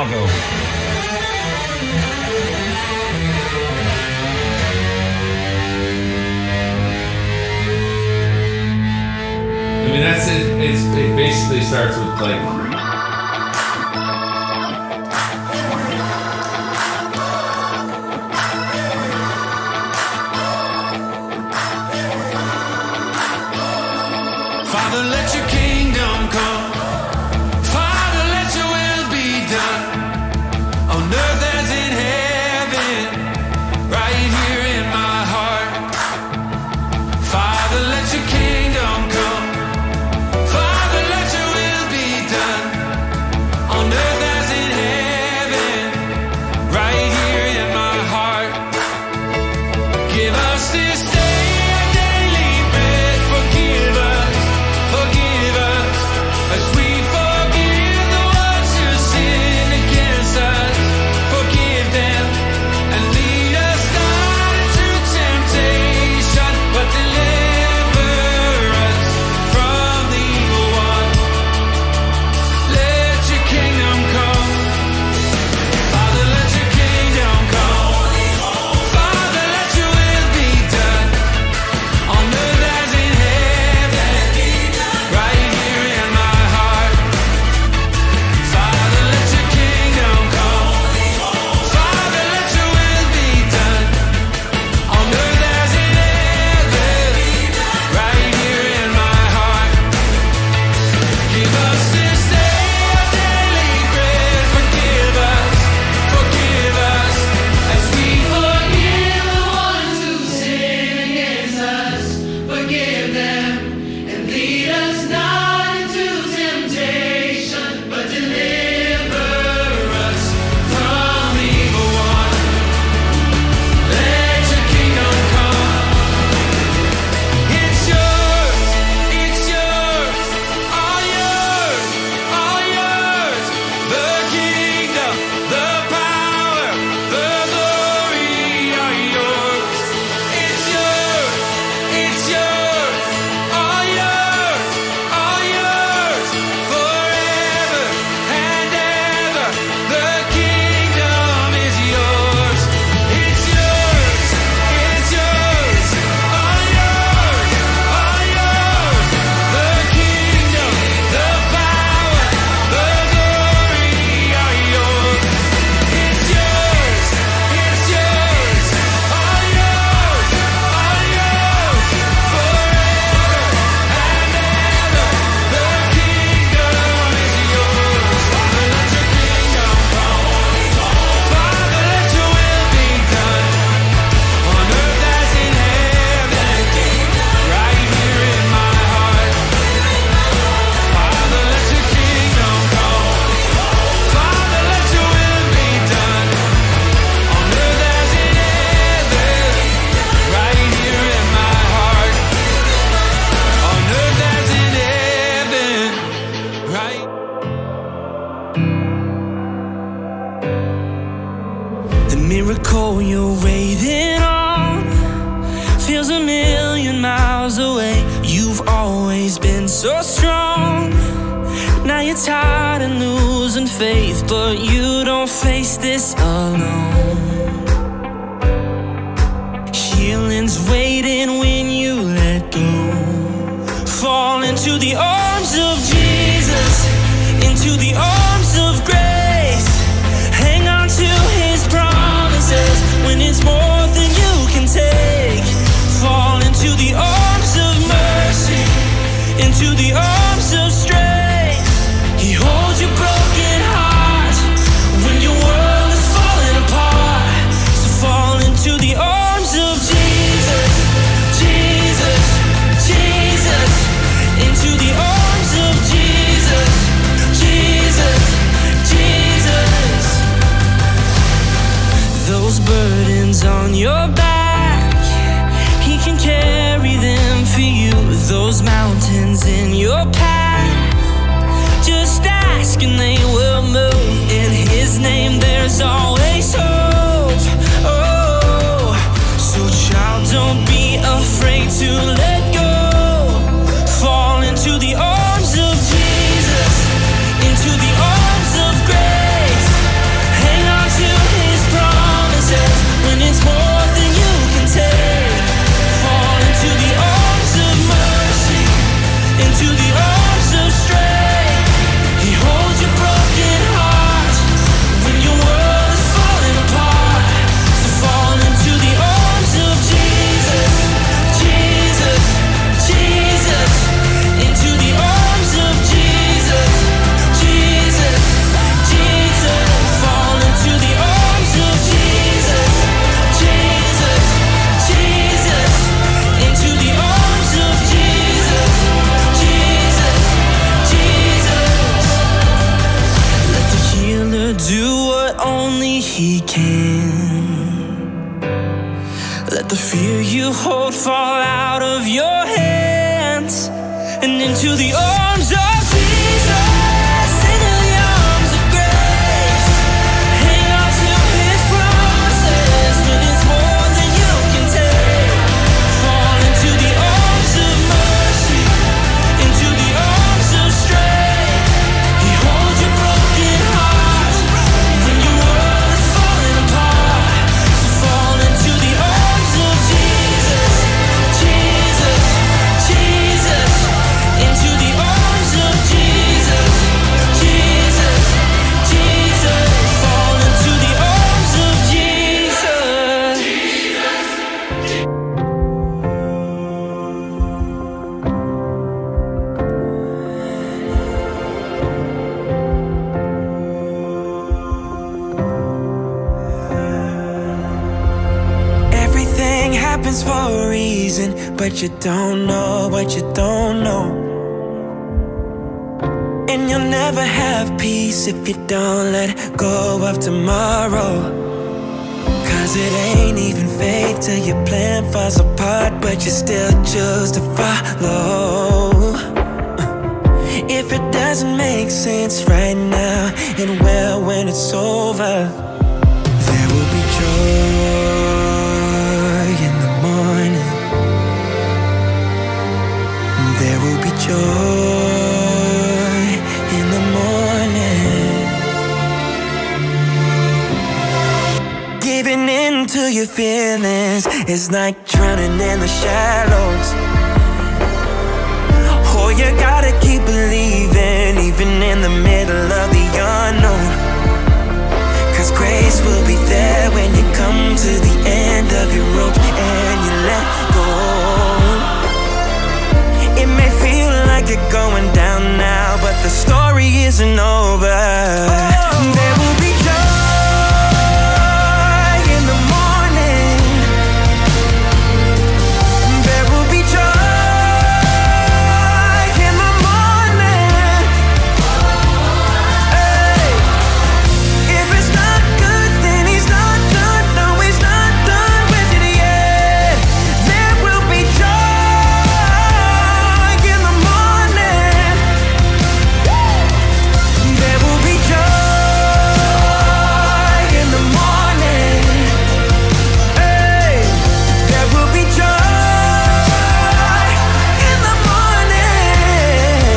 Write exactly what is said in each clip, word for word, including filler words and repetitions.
Chicago. I mean, that's it. It's, it basically starts with like. Father, let your kingdom come. Father, let your will be done on earth as in heaven, right here in my heart. Father, let your kingdom come. Father, let your will be done on earth as in heaven, right here in my heart. Give us this day our daily bread. Forgive us, forgive us, as we forgive the ones who sin against us. Forgive them, and lead us not into temptation, but deliver us from the evil one. Let your kingdom come. Father, let your kingdom come. Father, let your will be done on earth as in heaven, right here in my heart. Father, let your kingdom come. Father, let your will be done on earth as in heaven, right here in my heart. Give us this day our daily bread. Forgive us, forgive us, as we forgive the ones who sin against us. Forgive them, and lead us not into temptation, but deliver us from the evil one. Let your kingdom come. It's yours, it's yours, all yours, all yours. The kingdom, the power, the glory are yours. It's yours, it's yours, all yours, all yours, forever and ever. The kingdom is yours. It's yours, it's yours, all yours, all yours. The kingdom, the power, the glory are yours. It's yours, it's yours, all yours, all yours, forever and ever. The kingdom is yours. Father, let your kingdom come. Father, let your will be done on earth as in heaven, right here in my heart. Father, let your kingdom come. Father, let your will be done on earth as in heaven, right here in my heart. On earth as in heaven, right. The miracle you're waiting on feels a million miles away. You've always been so strong. Now you're tired and losing faith, but you don't face this alone. Healing's waiting when you let go. Fall into the arms of Jesus, into the arms of grace. Hang on to his promises when it's more than you can take. Fall into the arms of mercy, into the arms of strength. He holds your broken heart when your world is falling apart. So fall into the arms of Jesus, Jesus, Jesus. Into the arms of Jesus, Jesus, Jesus. Those burdens on your back, he can carry them for you. Those mountains in your path, just ask and they will move. In his name there's always hope. Oh, so child, don't be afraid to let go. Fall into the arms of Jesus, into the arms of grace. He can. Let the fear you hold fall out of your hands and into the arms of Jesus, into the arms of grace. Hang on to His promises when it's more than you can take. Fall into the arms of mercy, into the arms of strength. He holds your broken heart when your world is falling apart. So fall into the arms of Jesus, Jesus, Jesus. Into the arms of Jesus, Jesus, Jesus. Fall into the arms of Jesus. Everything happens for a reason, but you don't know what you don't know. And you'll never have peace if you don't let go of tomorrow. Cause it ain't even faith till your plan falls apart, but you still choose to follow. If it doesn't make sense right now, it will when it's over. There will be joy in the morning. There will be joy in the morning. Giving in to your feelings is like drowning in the shallows. Oh, you gotta keep believing, even in the middle of the unknown. Cause grace will be there when you come to the end of your rope and you let go. It may feel like you're going down now, but the story isn't over. There will be joy in the morning. There will be joy in the morning. Hey. If it's not good, then He's not done. No, He's not done with it yet. There will be joy in the morning. There will be joy in the morning. Hey, there will be joy in the morning.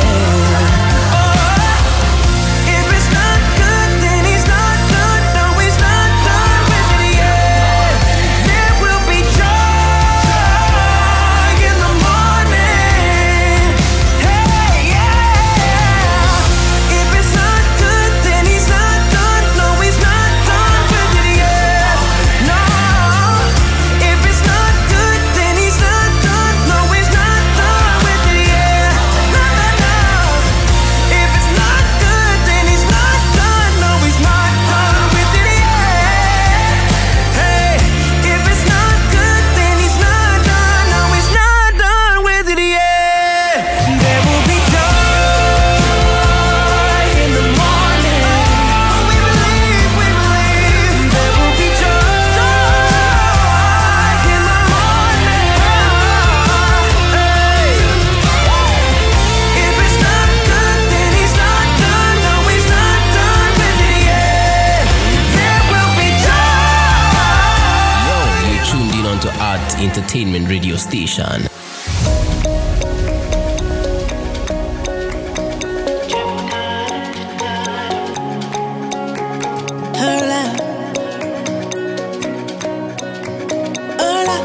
Oh, if it's not good, then He's not done. No, He's not done with it yet. There will be joy in the morning. Hey, yeah. If it's not good, then He's not done. No, He's not done with it yet. No. If it's not good, then He's not done. No, He's not done with it yet. No, no, no. If it's not good, then He's not done. No, He's not done with it yet. Hey, if it's not good, then He's not done. No, He's not done with it yet. There will be joy in the morning. We believe, we believe. There will be joy in the morning. Hey, if it's not good, then He's not done. No, He's not done with it yet. There will be joy. Yo, you tuned in onto Art Entertainment Radio Station. Hola, hola,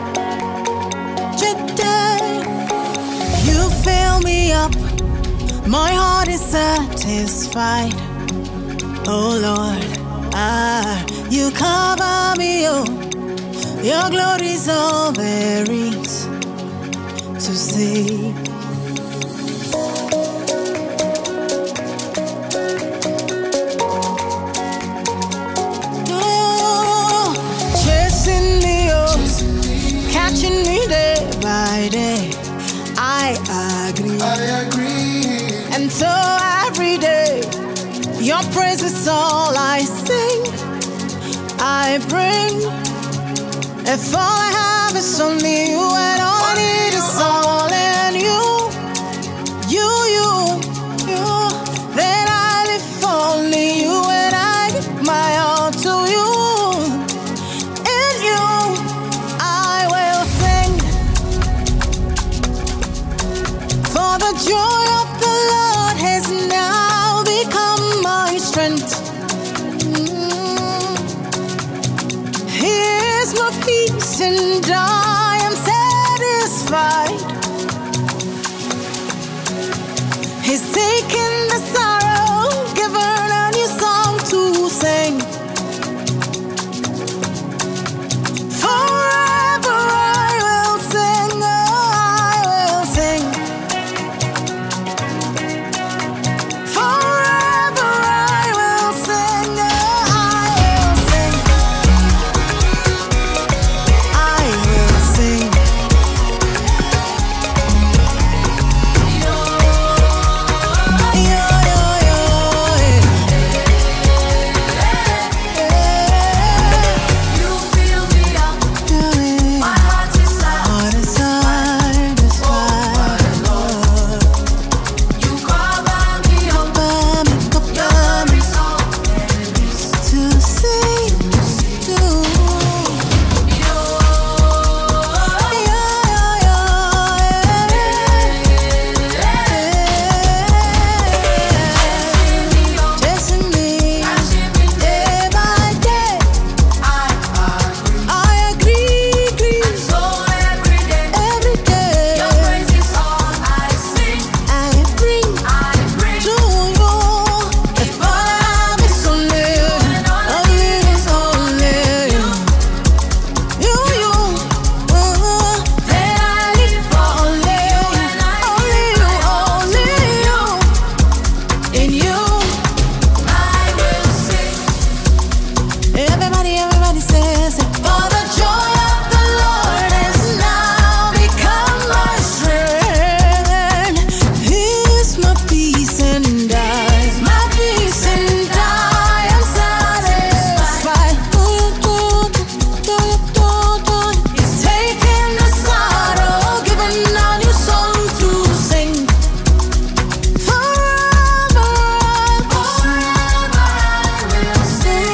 you fill me up, my heart is satisfied. Oh Lord, ah, you cover me, oh, your glory's all there is to see. Oh, chasing me, oh, catching me day by day. I agree. I agree. And so every day, your praise is all I sing. I bring. If all I have is only you and all I need is all in you, you, you, you, then I live for only you and I give my all to you. In you, I will sing. For the joy of the Lord has now become my strength. Here's my peace and I am satisfied. He's taken the sorrow, given a new song to sing. Forever I will sing, oh, I will sing. Forever I will sing, oh, I will sing. I will sing. Yo, yo, yo, You fill me up, yeah. my heart desires. Heart is satisfied, Lord. You cover me up, Cover me, cover your me is all there is. to sing to. Yo, Yo, yo, yeah. Chasing me day by day. I agree, agree every day. I bring to you. If all I have is only you, only is only you, you, you. Uh, then I live for only you, only you, only you. In you, everybody, everybody says it. For the joy of the Lord has now become my strength. He's my peace and I, my peace and I am satisfied. He's taken the sorrow, given a new song to sing. Forever I will sing.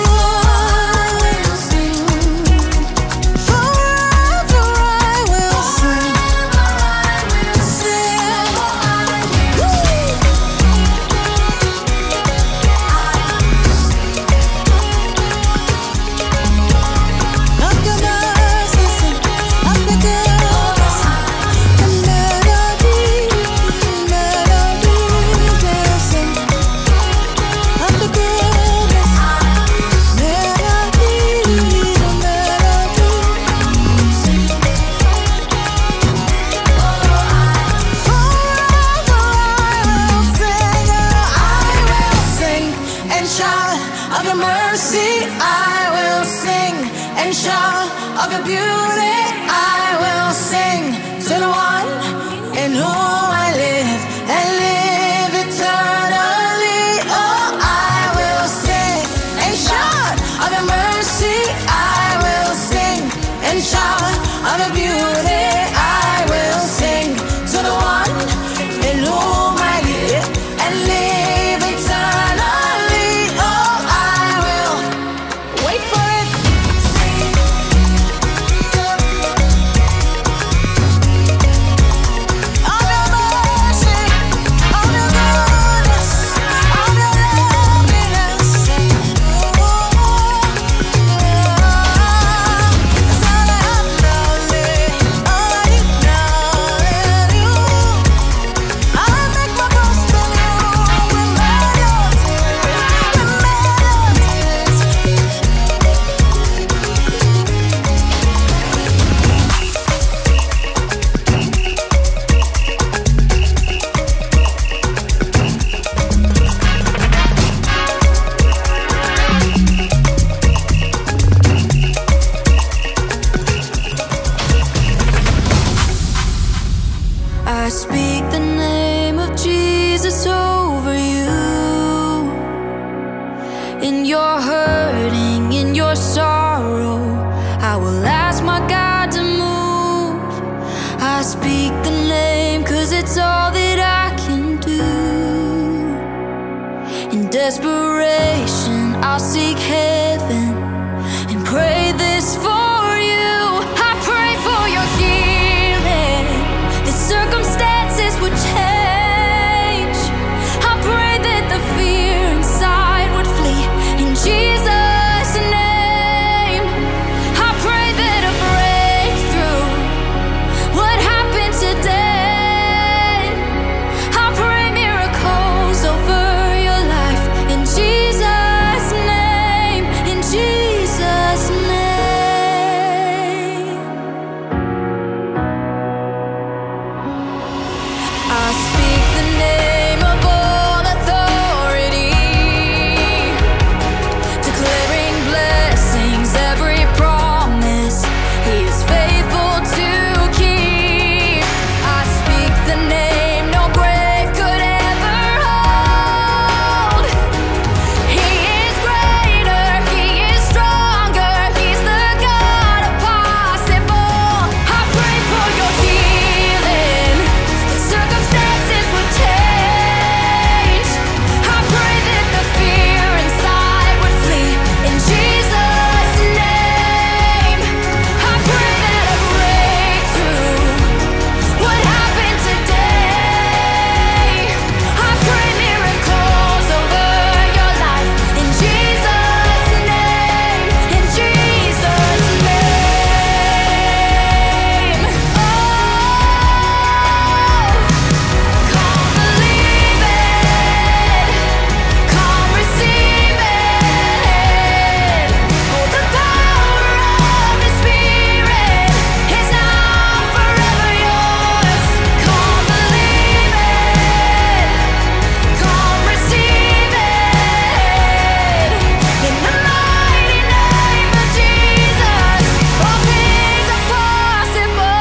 Forever I will sing. Of your mercies and of your goodness, the melody, melody to sing. Of the goodness, melody, the melody. Forever I will sing, I will sing and shout of your mercy. I will sing and shout of your beauty. I will sing to the one in whom I live and live eternally. Oh, I will sing and shout of your mercy. I will sing and shout of your beauty. I will sing to the one in whom I live and live eternally. Oh, I will wait for it. Of your mercy, of your goodness, of your loveliness. Oh, that's all I have now, all I need now is you. I make my boast in you with melodies, with melodies. I speak the name of Jesus over you. In your hurting, in your sorrow. I will ask my God to move. I speak the name, cause it's all that I can do. In desperation, I'll seek heaven and pray this for you. I pray for your healing, the circumstances would change. I pray that the fear inside would flee in Jesus' name. I pray that a breakthrough would happen today. I pray miracles over your life in Jesus' name, in Jesus' name. I speak the name of all authority, declaring blessings, every promise He is faithful to keep. I speak the name no grave could ever hold. He is greater, He is stronger, He's the God of possible. I pray for your healing, the circumstances would change. I pray that the fear inside would flee in Jesus' name. I pray that a breakthrough would happen today. I pray miracles over your life in Jesus' name, in Jesus' name. Oh, come believe it, come receive it. Oh, the power of the Spirit is now forever yours. Come believe it, come receive it. In the mighty name of Jesus, all things are possible.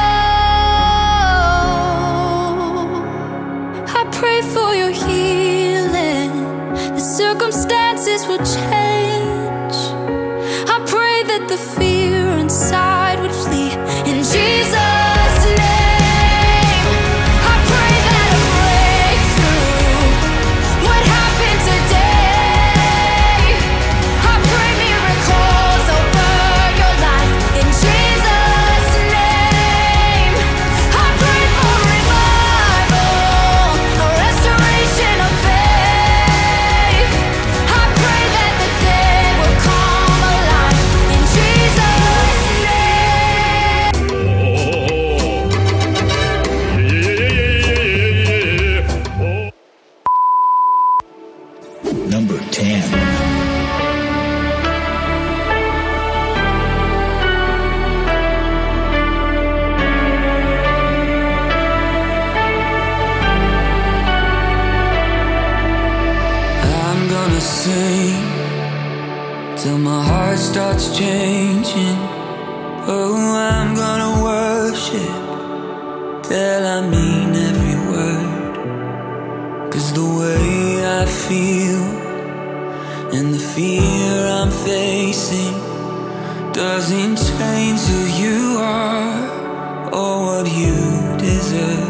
I pray for your healing, the circumstances will change. I pray that the fear inside would flee in Jesus' name. I pray that a breakthrough would happen today. I pray miracles over your life in Jesus' name. I pray for revival, a restoration of faith. I pray that the dead will come alive in Jesus' name. Number ten. I'm gonna sing till my heart starts changing. Oh, I'm gonna worship till I mean every word. 'Cause the way I feel and the fear I'm facing doesn't change who you are or what you deserve.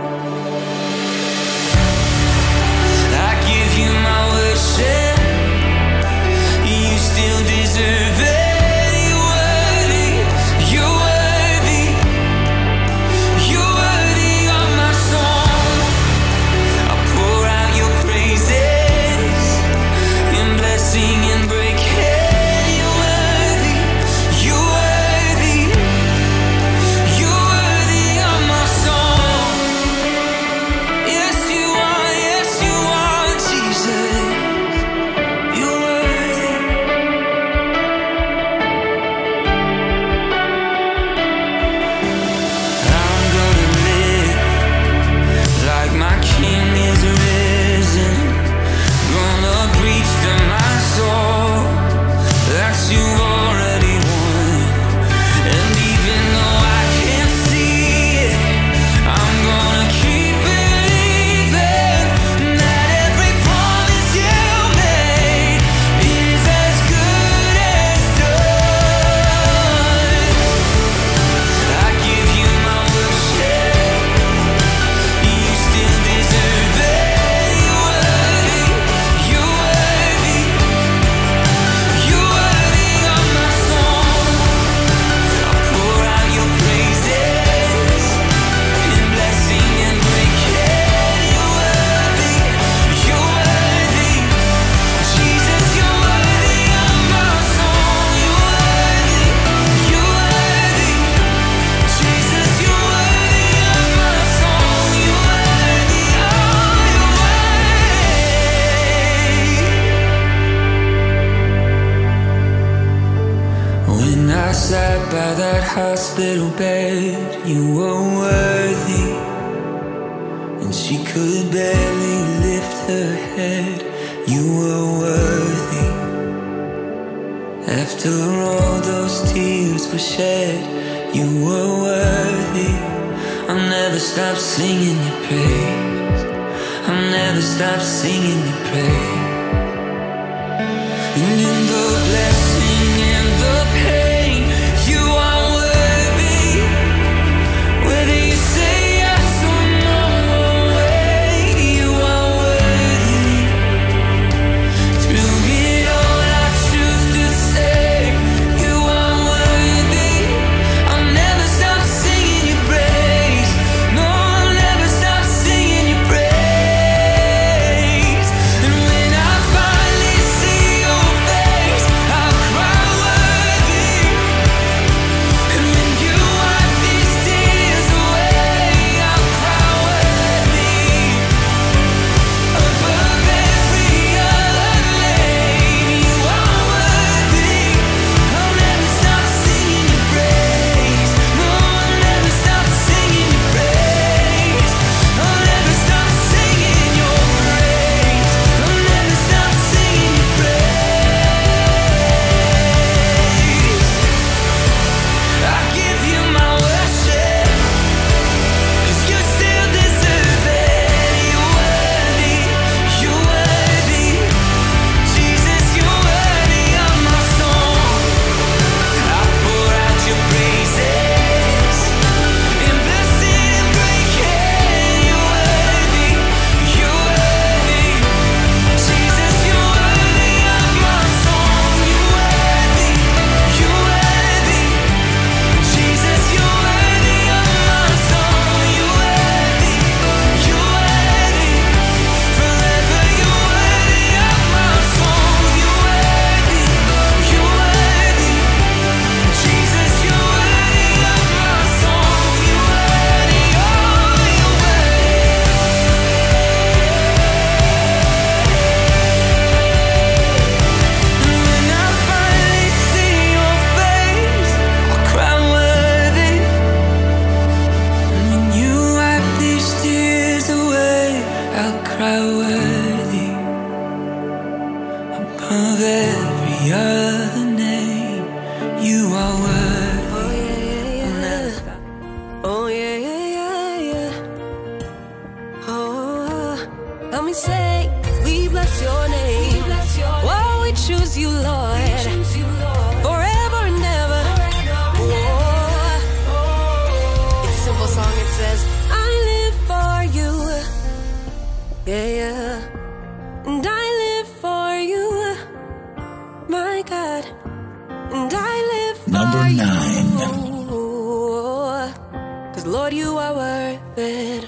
I give you my worship, you still deserve it. You're worthy, you're worthy, you're worthy of my song. I pour out your praises in blessing and breaking. You're worthy, you're worthy, you're worthy of my song. sat by that hospital bed, you were worthy. And she could barely lift her head, you were worthy. After all those tears were shed, you were worthy. I'll never stop singing your praise, I'll never stop singing your praise. And in the blessing and the pain, you are worthy. Whether you say yes or no, wait, you are worthy. Through it all, I choose to say, you are worthy. I'll never stop singing your praise. No, I'll never stop singing your praise. And when I finally see your face, I'll cry worthy. And when you wipe these tears away, I'll cry worthy. Above every other name, you are worthy. I'll never stop singing your praise. No, I'll never stop singing your praise. I'll never stop singing your praise. I'll never stop singing your praise. I give you my worship, 'cause you still deserve it. You're worthy, you're worthy. Jesus, you're worthy of my song. I pour out your praises in blessing and breaking. You're worthy, you're worthy. Jesus, you're worthy of my song. You're worthy, you're worthy. Jesus, you're worthy of my song. You're worthy, you're worthy. Forever you're worthy of my song. You're worthy, you're worthy. Jesus, you're worthy of my song. You're worthy, oh, you're worthy. When I finally see your face, I'll cry worthy. And when you wipe these tears away, I'll cry worthy. Above every other name, you are worthy. Oh yeah, yeah, yeah. Oh yeah, yeah, yeah, yeah. Oh, let me say, we bless your name. Oh, we choose you, Lord, forever and ever. Oh, it's a simple song. It says, I live for you. Yeah, yeah. And I live for you, my God. And I live for Number nine. you. 'Cause Lord, you are worth it.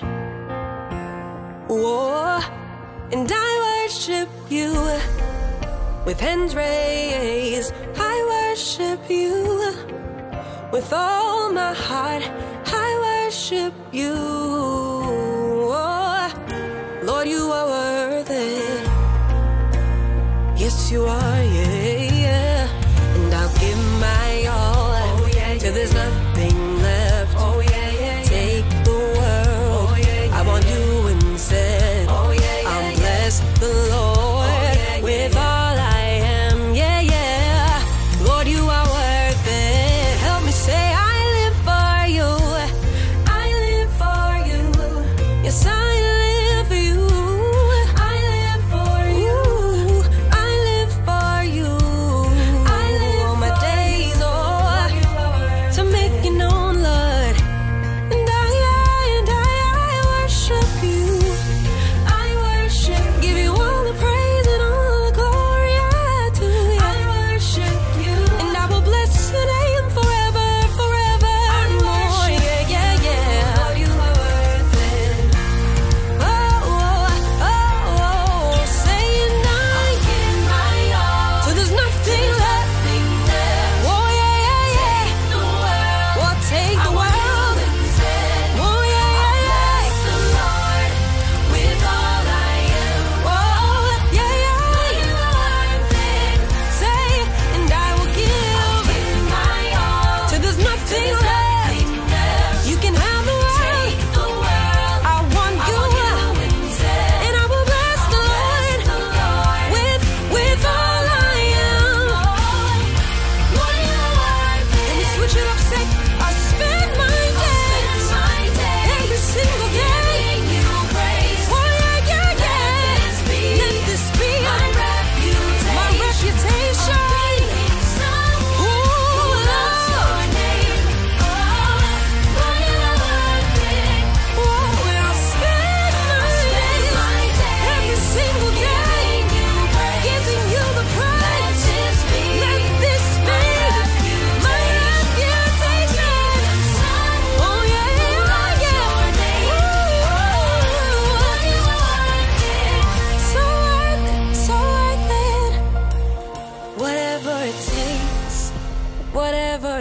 Oh, and I worship you with hands raised. I worship you with all my heart. I worship you. Oh, Lord, you are worth it. Yes, you are, yeah, yeah. And I'll give my all, oh, yeah, till there's nothing left. Oh, yeah, yeah, take the world, oh, yeah, yeah, I want you instead. Oh, yeah, yeah, I'll bless the Lord, oh, yeah, with yeah, all I am. Yeah, yeah. Lord, you are worth it. Help me say, I live for you. I live for you. Yes, I live for you. I live for you. I live for you. I live all my days, oh, to make you know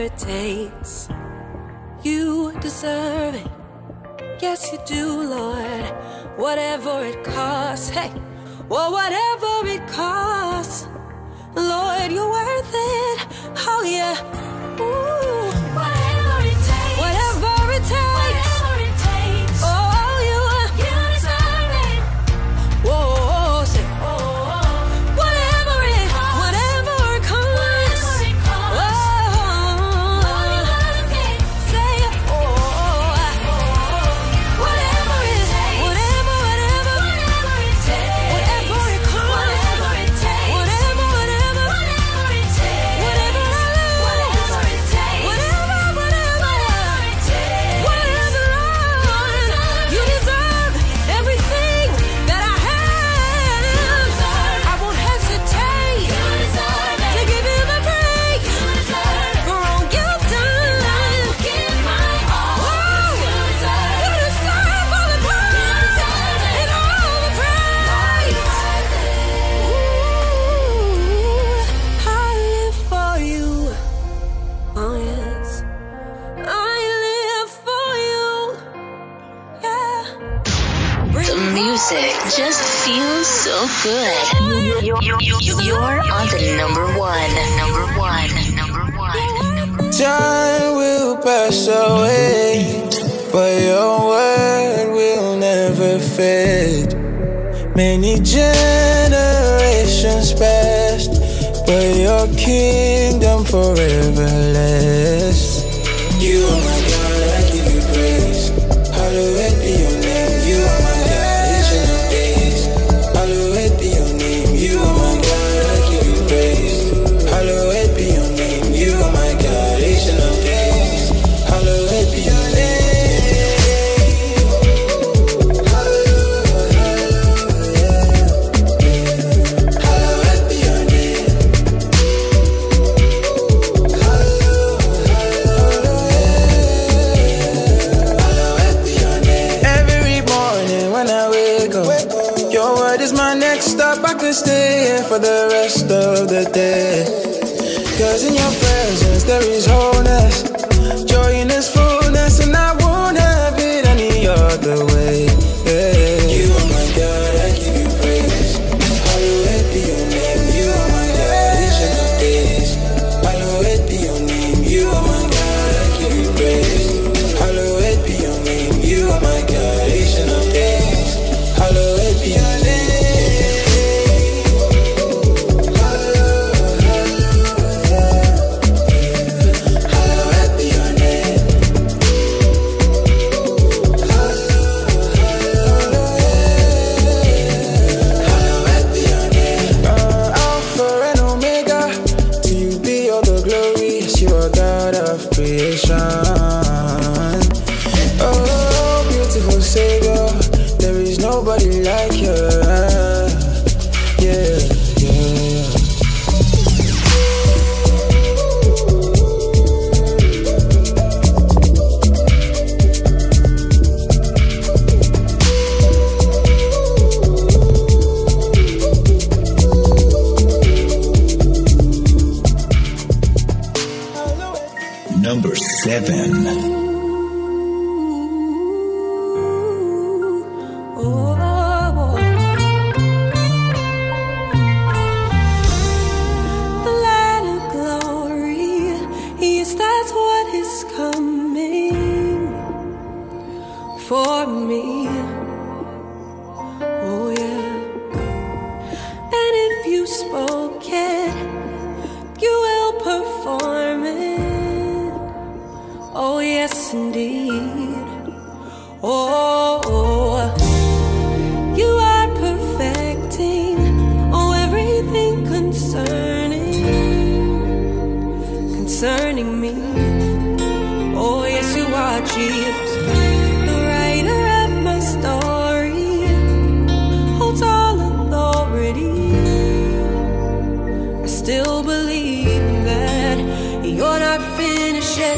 it takes. You deserve it. Yes, you do, Lord. Whatever it costs, hey, well, whatever it costs, Lord, you're worth it. Oh, yeah. Ooh. Whatever it takes. Whatever it takes. Whatever it takes. Oh, you, you deserve it. Whoa, say, oh, whatever it, whatever it costs. Whatever it costs. Oh, Lord, you're worth it. Say, oh, whatever it takes. Whatever, whatever, whatever it takes. Whatever it costs. Whatever it takes. Whatever, whatever, whatever it takes. Whatever I lose. Whatever it takes. Whatever, whatever, whatever it takes. Whatever, Lord, you deserve everything that I have. I won't hesitate to give you the praise for all you've done. Give my all. You deserve all the praise and all the praise. Ooh, I live for you. Oh yes, I live for you. Yeah. Bring The music just feels so good. You, you, you, you, you're on the number one, number one, number one. Time will pass away, but your word will never fade. Many generations passed, but your kingdom forever lasts. You are my God, I give you praise. Hallowed be your name. You are my God, ancient of days. Hallowed be your name. You are my God, I give you praise. Hallowed be your name. You are my God, ancient of days. Hallowed be your name. Hallelujah, hallelujah. Hallowed be your name. Every morning when I wake up, your word is my next stop. I could stay here for the rest of the day. Cause in your presence there is wholeness, joy in its fullness, and I won't have it any other way. Yeah. You are my God, I give you praise. Hallowed be your name. You are my God, ancient of days. Hallowed be your name. You are my God, I give you praise. Hallowed be your name. You are my God, ancient of days. Hallowed be your name. Hallowed be your name. Hallowed be your name. Uh, Alpha and Omega, to you be all the glory. Yes, you are God of creation. Oh, beautiful Savior, there is nobody like you. Yeah, yeah. Number seven. The light of glory, yes, that's what is coming for me. Oh yeah. And if you spoke it, you will perform it. Oh yes, indeed. Oh, you are perfecting, oh, everything concerning, concerning me. Oh yes, you are, Jesus, the writer of my story, holds all authority. I still believe that you're not finished yet.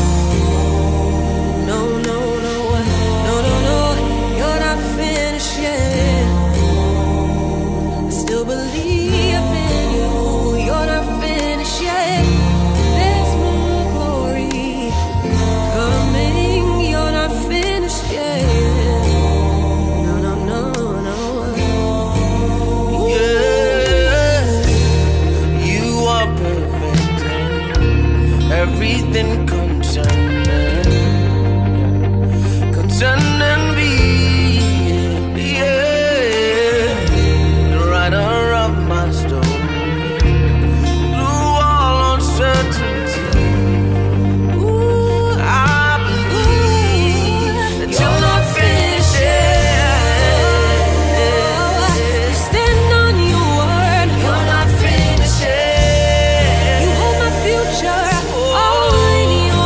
No, no, no, no, no, no, you're not finished yet. I still believe in you, you're not finished yet. There's more glory. everything concerning, concerning me. Yeah, the writer of my story, through all uncertainty. Ooh, I believe that you're not finished yet. Stand on your word. You're not finished yet. You hold my future all in your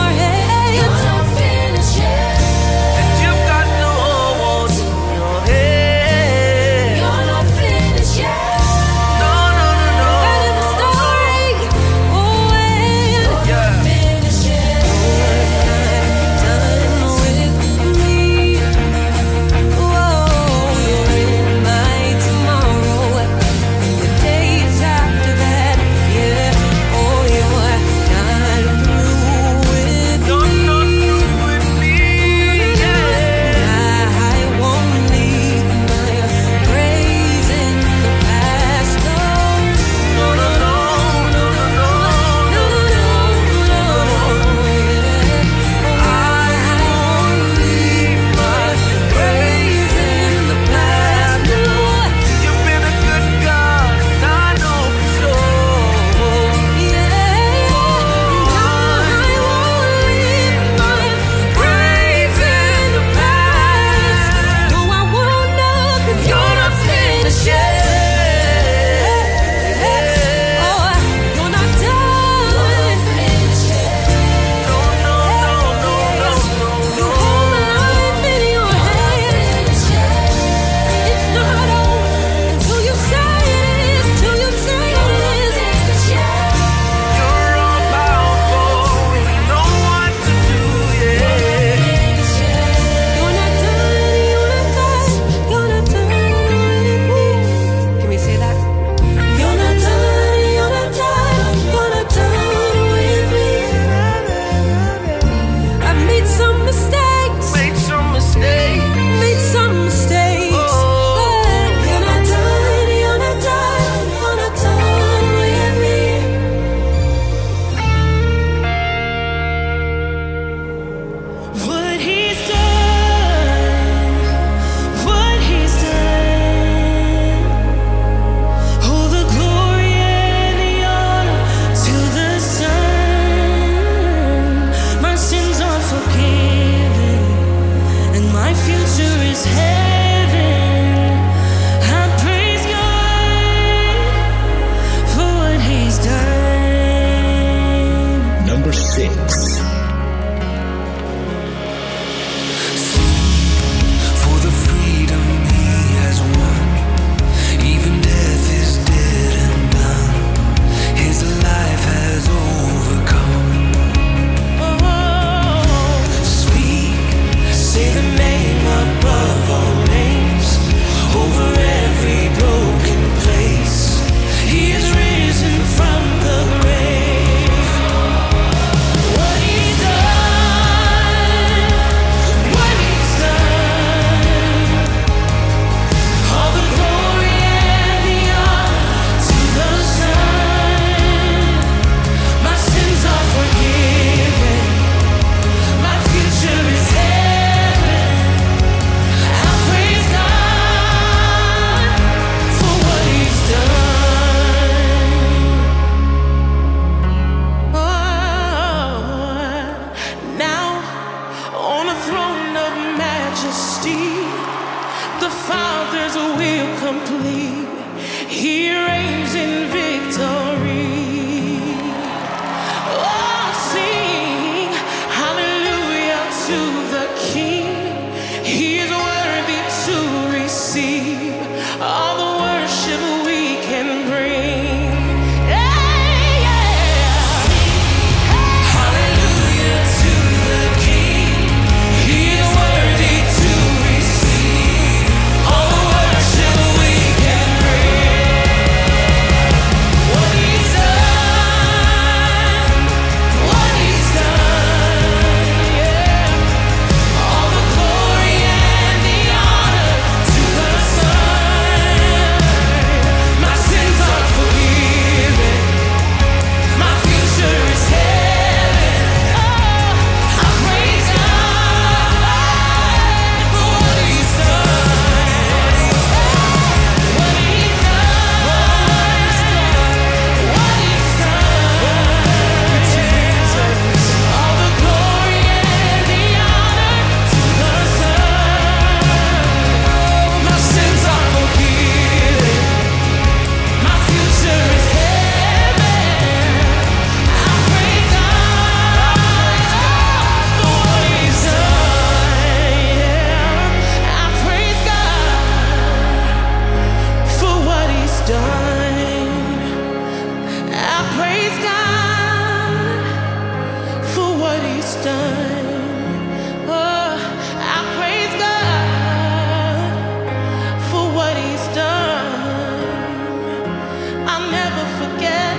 done. Oh, I praise God for what He's done. I'll never forget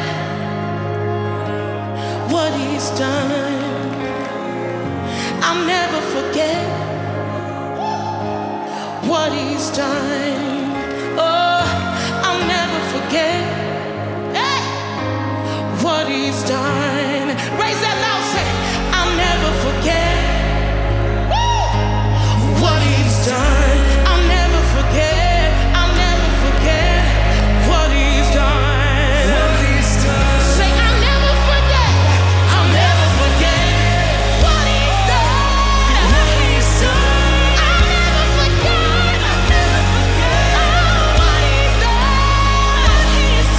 what He's done. I'll never forget what He's done. Oh, I'll never forget hey, what He's done. Raise that loud, say, I'll never forget woo, what He's done. I'll never forget, I'll never forget what He's done. What He's done. Say, I'll never forget, I'll never forget what He's done. What He's done. I'll never forget, I'll never forget oh, what He's done. What He's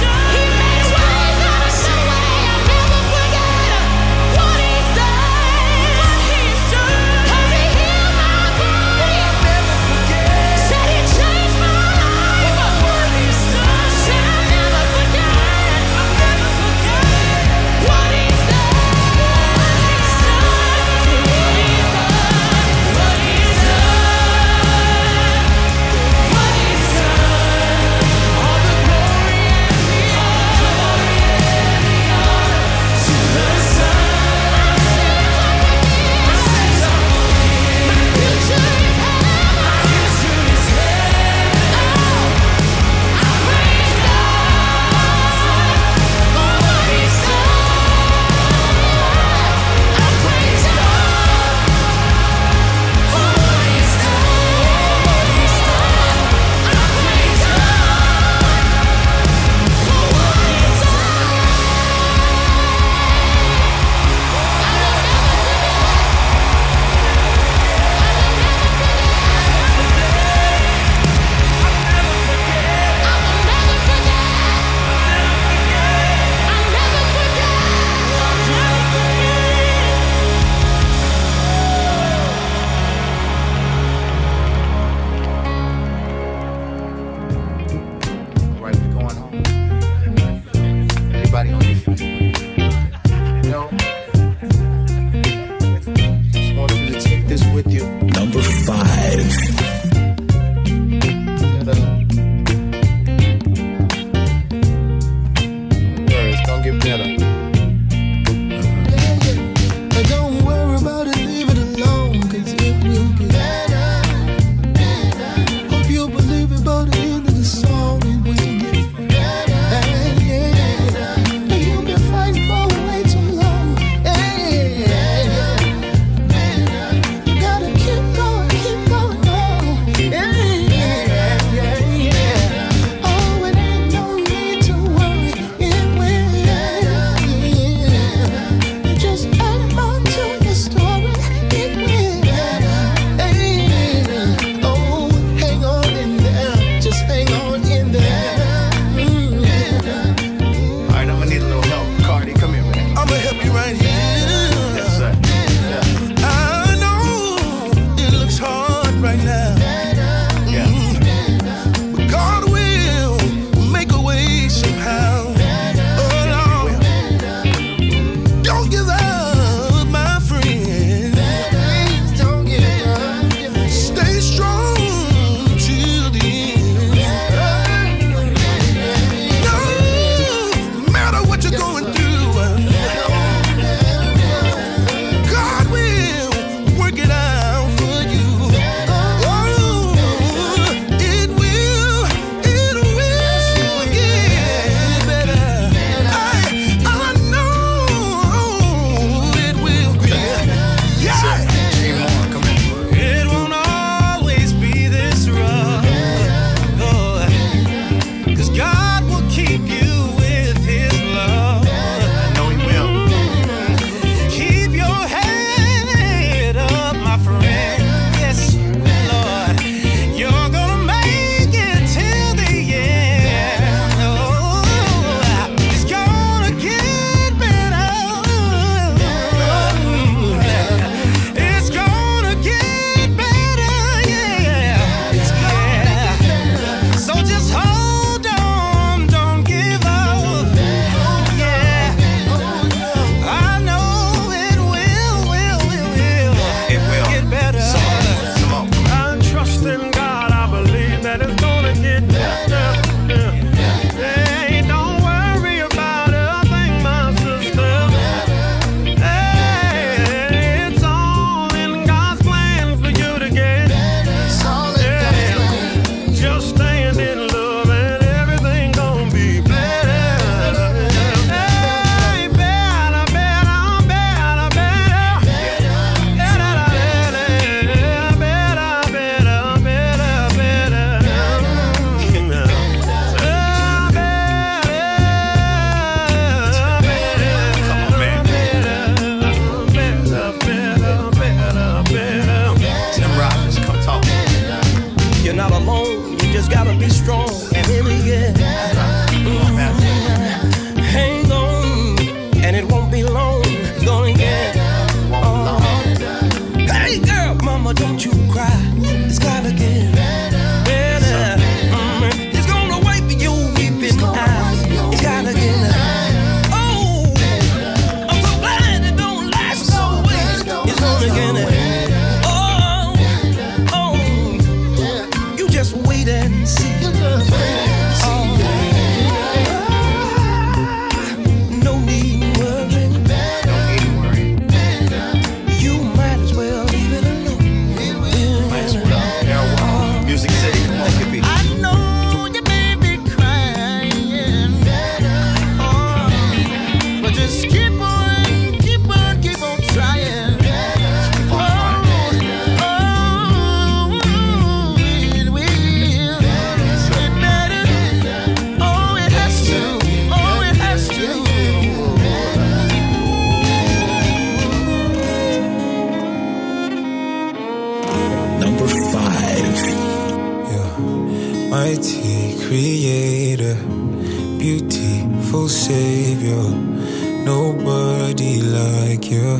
wonderful Savior. Nobody like you.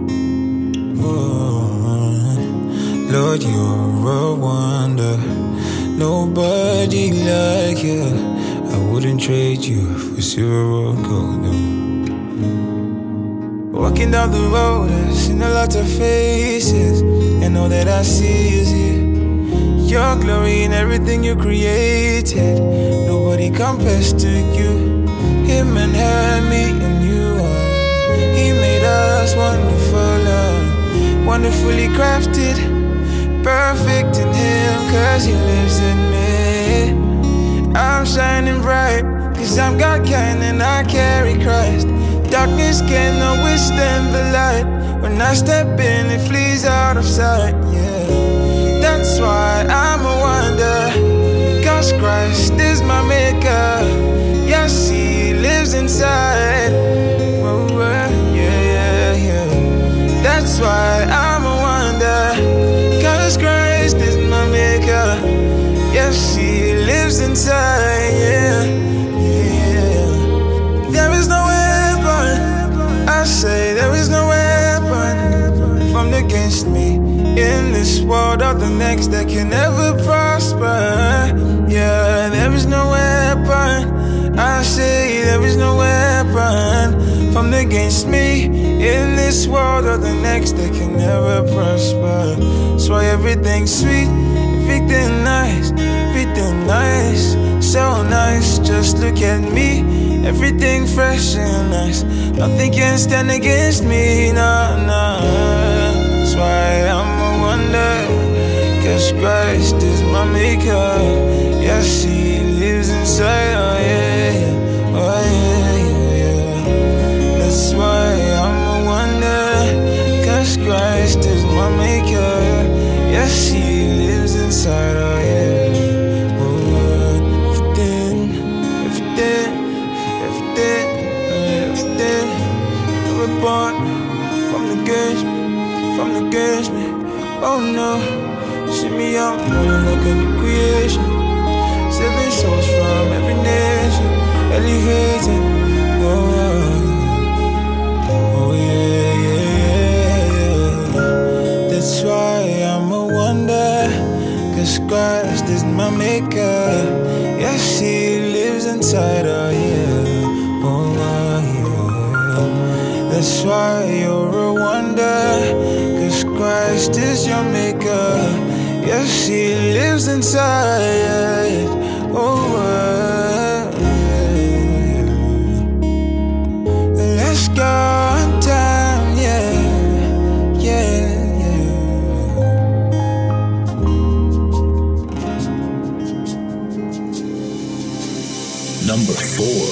Oh, Lord, you're a wonder. Nobody like you. I wouldn't trade you for silver or gold, no. Walking down the road, I've seen a lot of faces, and all that I see is you. Your glory in everything you created. Nobody compares to you. Him and her, me and you are. He made us wonderful, uh, wonderfully crafted, perfect in Him, cause He lives in me. I'm shining bright, cause I'm God kind and I carry Christ. Darkness cannot withstand the light. When I step in, it flees out of sight, yeah. That's why I'm a wonder, cause Christ is my maker. Yes, He lives inside. Oh, yeah, yeah, yeah. That's why I'm a wonder, cause Christ is my maker. Yes, He lives inside, yeah, yeah. There is no weapon, I say there is no weapon formed against me in this world or the next that can ever prosper. Yeah, there is no weapon, I say there is no weapon formed against me in this world or the next that can never prosper. That's why everything's sweet, everything nice, everything nice, so nice. Just look at me, everything fresh and nice. Nothing can stand against me, nah, nah. That's why I'm a wonder, cause Christ is my maker. Yes, He lives inside, oh yeah, yeah. Oh yeah, yeah, yeah. That's why I'm a wonder, cause Christ is my maker. Yes, He lives inside, oh yeah. Oh, everything, everything, everything, everything. We're born from the gates, from the gates, me. Oh no, see me out, running like a new creation. Seven souls from every nation, elevating. Oh, oh yeah, yeah, yeah. That's why I'm a wonder, cause Christ is my maker. Yes, He lives inside, oh yeah, oh yeah. That's why you're a wonder, cause Christ is your maker. Yes, He lives inside, oh yeah. Let's go on time, yeah, yeah, yeah. Number four.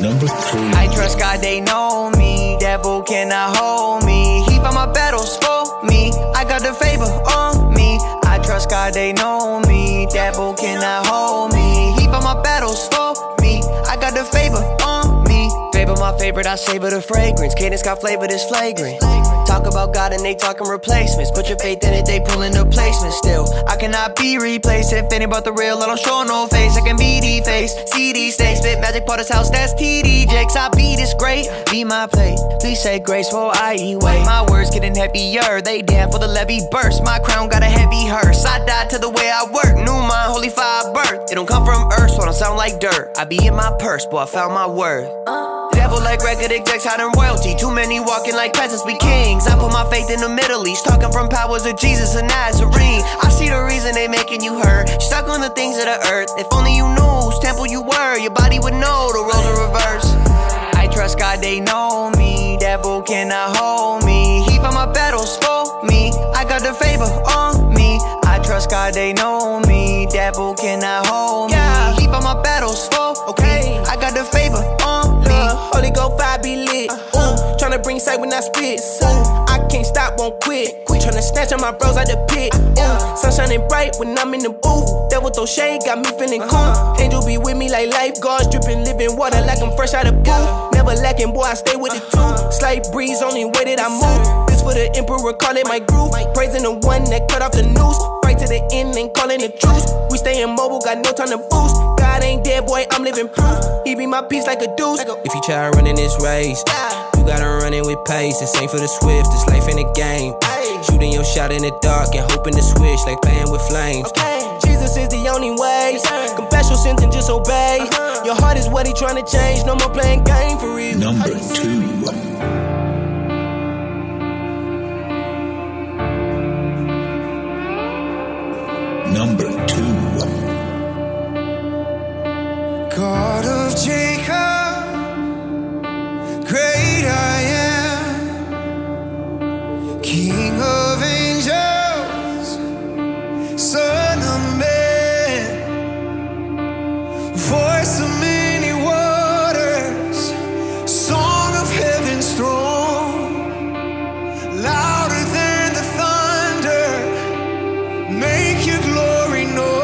Number three. I trust God, they know me. Devil cannot hold me. He fought my battles for me. I got the favor on me. I trust God, they know me. Devil cannot hold me. He fought my battles for me. I got the favor on me. Favor my favorite, I savor the fragrance. Cadence got flavor that's flagrant. Talk about God and they talking replacements. Put your faith in it, they pulling the placement. Still, I cannot be replaced. If ain't about the real, I don't show no face. I can be defaced, C D stay, spit magic part of house, that's T D Jakes. I be this great, be my plate. Please say grace for I eat weight. My words getting heavier, they damn for the levee burst. My crown got a heavy hearse. I died to the way I work. New mind, holy fire birth. It don't come from earth, so I don't sound like dirt. I be in my purse, boy, I found my worth. Devil like record execs hiding royalty. Too many walking like peasants be kings. I put my faith in the Middle East, talking from powers of Jesus and Nazarene. I see the reason they making you hurt. Stuck on the things of the earth. If only you knew whose temple you were, your body would know the roles are reversed. I trust God, they know me. Devil cannot hold me. He fought my battles for me. I got the favor on me. I trust God, they know me. Devil cannot hold me. He fought my battles for me. I got the favor on me. Holy Ghost vibe be lit. Ooh, tryna bring sight when I spit. Ooh, I can't stop, won't quit. Tryna snatch on my bros out the pit. Ooh, sun shining bright when I'm in the booth. Devil throw shade, got me feeling cool. Angel be with me like lifeguards, dripping living water like I'm fresh out of pool. Never lacking, boy, I stay with it too. Slight breeze, only way that I move. This for the emperor, call it my groove. Praising the one that cut off the noose. Right to the end and calling the truth. We stay immobile, got no time to boost. God ain't dead, boy, I'm living proof. He be my peace like a deuce. If you try running this race, you gotta run it with pace. This ain't for the swift, this life in a game. Shooting your shot in the dark and hoping to switch like playing with flames. Jesus is the only way. Confess your sins and just obey. Your heart is what he trying to change. No more playing game for real. Number two. Number two. God of Jacob, great I am, King of angels, Son of man, voice of many waters, song of heaven's throne, louder than the thunder, make your glory known.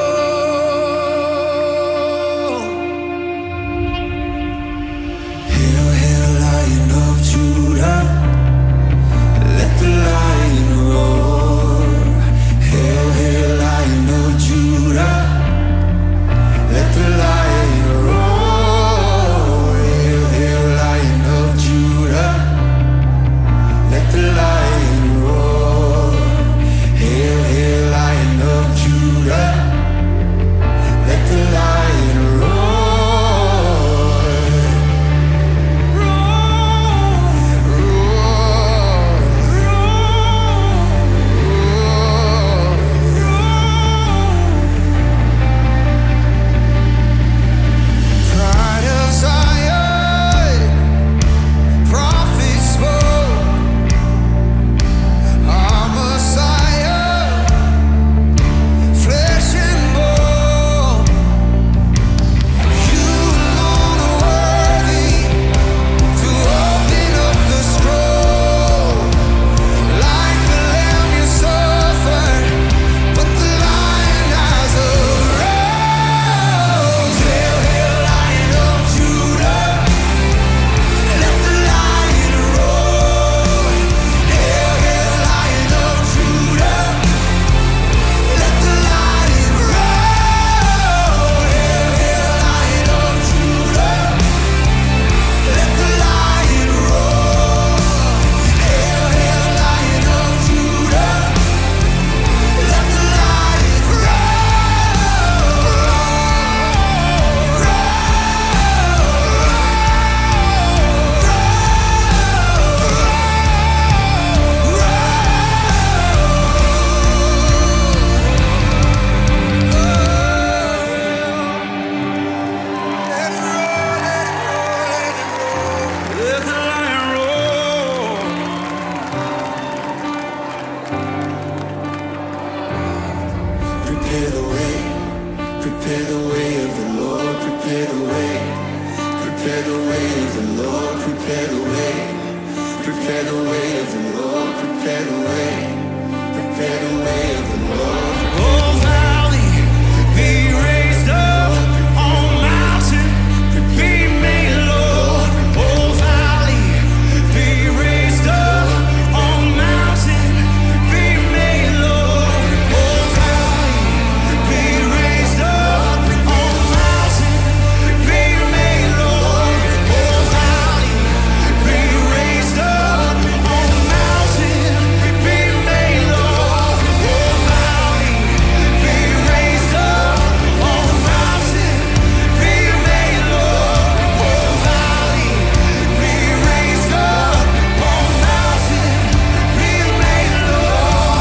prepare the way of the Lord, prepare the way, prepare the way of the Lord. Oh, valley, be raised up, on mountain, be made low. Oh, valley, be raised up, on mountain, be made low. Oh, valley, be raised up, on mountain, be made low. Oh, valley, be raised up, on mountain, be made low. Oh, valley, be raised up, on mountain, be made low. Oh, valley, be raised up, on mountain, be made low.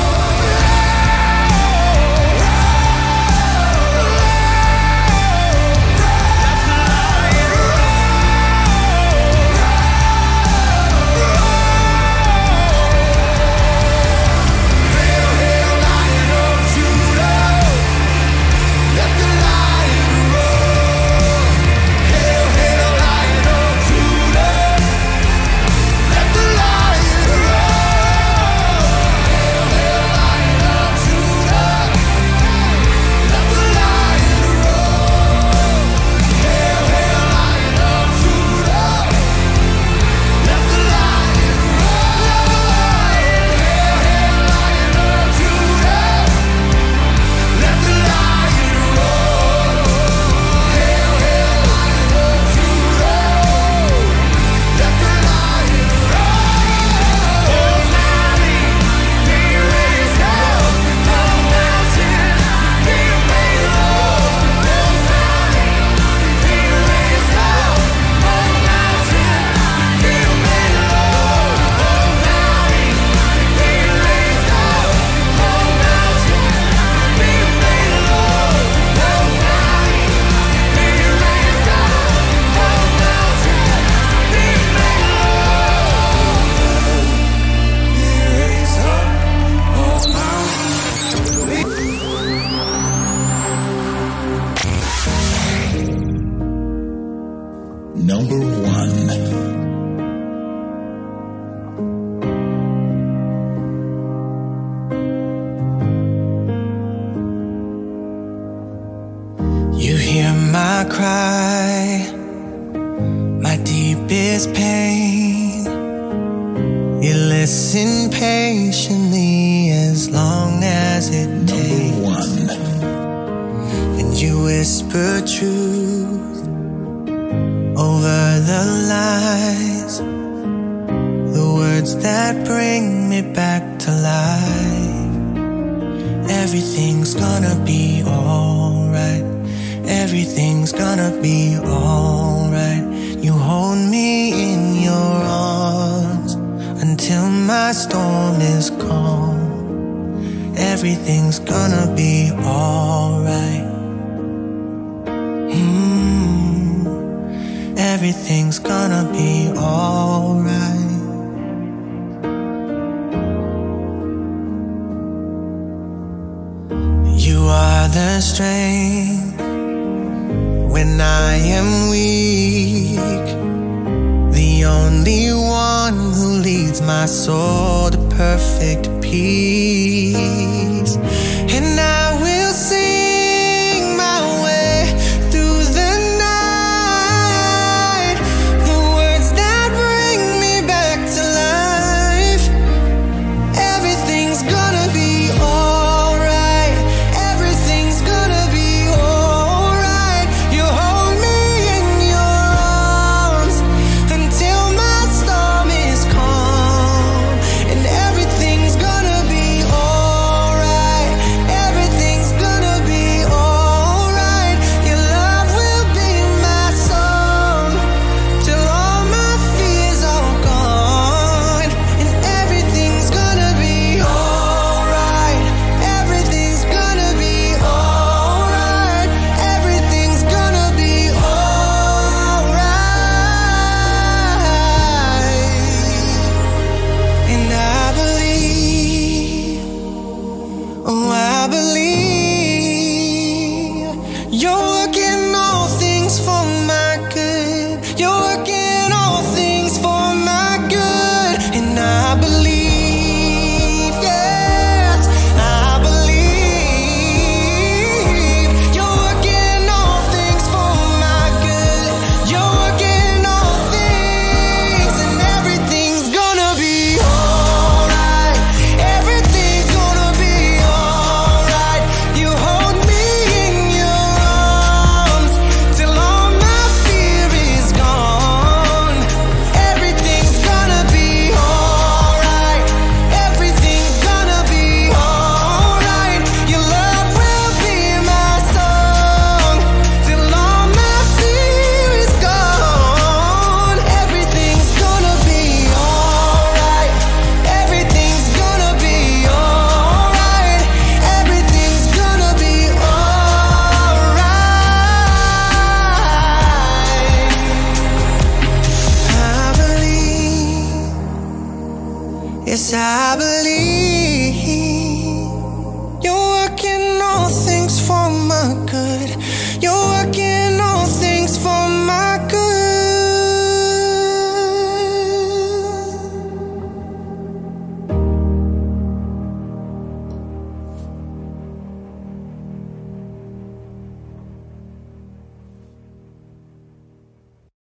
Let the lion roar. Hail, hail, Lion of Judah. Let the lion roar. Hail, hail, Lion of Judah. Let the lion roar. Hail, hail, Lion of Judah. Let the lion roar. Hail, hail, Lion of Judah. Let the lion roar. Hail, hail, Lion of Judah. Let the lion roar. Oh, valley, be raised up, on mountain, be made low. Oh, valley, be raised up, on mountain, be made low. Oh, valley, be raised up, on mountain, be made low. Oh, valley, be raised up, on mountain, be made Number one. You hear my cry, my deepest pain. You listen patiently as long as it takes. Number one. And you whisper truth over the lies, the words that bring me back to life. Everything's gonna be alright. Everything's gonna be alright. You hold me in your arms until my storm is calm. Everything's gonna be alright. Mm. Everything's gonna be alright. You are the strength when I am weak, the only one who leads my soul to perfect peace. And I will sing my way through the night, the words that bring me back to life. Everything's gonna be alright. Everything's gonna be alright. You hold me in your arms until my storm is calm. And everything's gonna be alright. Yes, I believe